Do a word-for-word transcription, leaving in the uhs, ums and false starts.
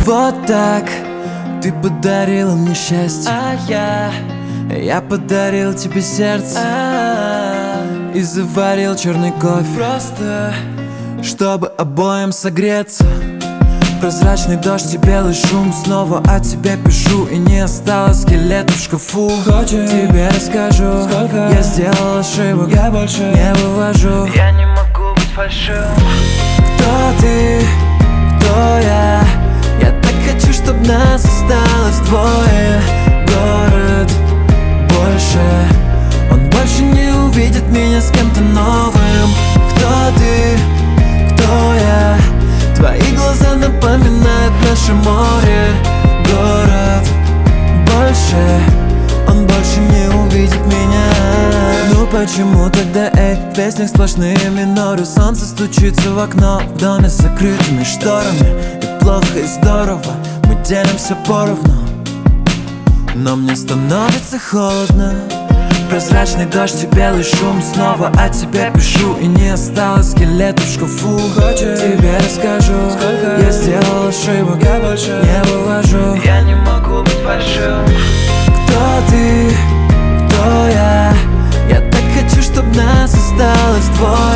Вот так ты подарила мне счастье, а я, я подарил тебе сердце, а-а-а. И заварил черный кофе, просто чтобы обоим согреться. Прозрачный дождь и белый шум, снова о тебе пишу, и не осталось скелетов в шкафу. Хочешь, тебе расскажу, сколько я сделал ошибок, я больше не вывожу. Я не могу быть фальшивым. Кто ты, кто я? Я так хочу, чтоб нас осталось двое. Город больше, он больше не увидит меня с кем-то новым. Кто ты, кто я? Твои глаза напоминают наше море. Город больше, он больше не увидит меня. Ну почему тогда, эй, в песнях сплошные миноры? Солнце стучится в окно, в доме с закрытыми шторами. И плохо, и здорово, мы делимся поровну, но мне становится холодно. Прозрачный дождь и белый шум, снова о тебе пишу, и не осталось скелетов в шкафу. Хочешь, тебе расскажу, сколько я сделал ошибок, я больше не вывожу. Я не могу быть фальшивым. Кто ты, кто я? Я так хочу, чтоб нас осталось двое.